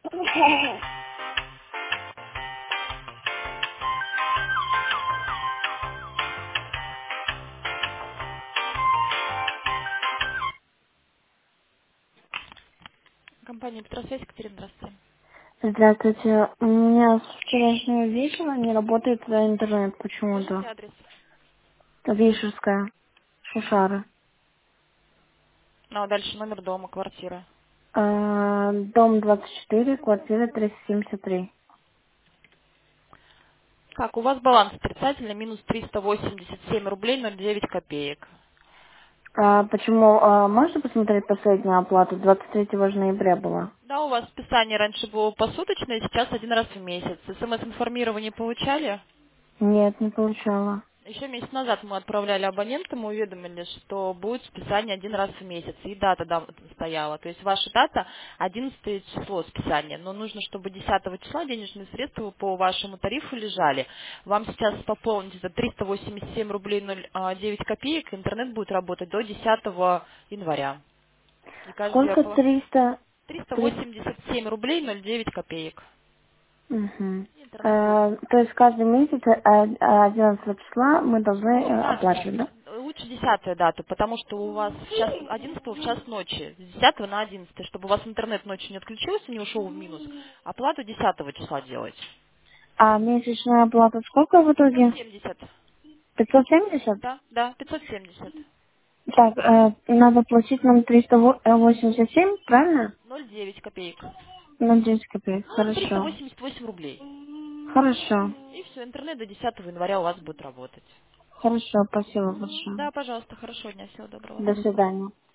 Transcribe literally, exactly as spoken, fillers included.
Компания Петросвязь, Екатерина, здравствуйте. Здравствуйте. У меня с вчерашнего вечера не работает интернет почему-то. Скажите адрес. Вишерская. Шушара. Ну, а дальше номер дома, квартира. А, Дом двадцать четыре, квартира триста семьдесят три. Так, у вас баланс отрицательный, минус триста восемьдесят семь рублей ноль девять копеек. А почему? А, можете посмотреть последнюю оплату? двадцать третьего ноября была. Да, у вас списание раньше было посуточное, сейчас один раз в месяц. СМС-информирование получали? Нет, не получала. Еще месяц назад мы отправляли абонентам, мы уведомили, что будет списание один раз в месяц. И дата там стояла. То есть ваша дата одиннадцатое число списания. Но нужно, чтобы десятого числа денежные средства по вашему тарифу лежали. Вам сейчас пополнить это триста восемьдесят семь рублей ноль девять копеек. Интернет будет работать до десятого января. И каждый Сколько? оплат... Триста? триста Три? восемьдесят семь рублей ноль девять копеек. Угу. Интернет будет. А, то есть каждый месяц а, одиннадцатого числа мы должны Ну, э, да, оплачивать, да? лучше десятую дату, потому что у вас в час одиннадцатого в час ночи, с десятого на одиннадцатое, чтобы у вас интернет ночью не отключился, не ушел в минус, оплату десятого числа делать. А месячная оплата сколько в пятьсот итоге? семьдесят. Пятьсот семьдесят? Да, да, пятьсот семьдесят. Так, э, надо платить нам триста восемьдесят семь, правильно? ноль девять копеек. На десять копеек. Ну, триста Хорошо. восемьдесят восемь рублей. Хорошо. И все, интернет до десятого января у вас будет работать. Хорошо, спасибо большое. Да, пожалуйста, хорошего дня, всего доброго. До свидания.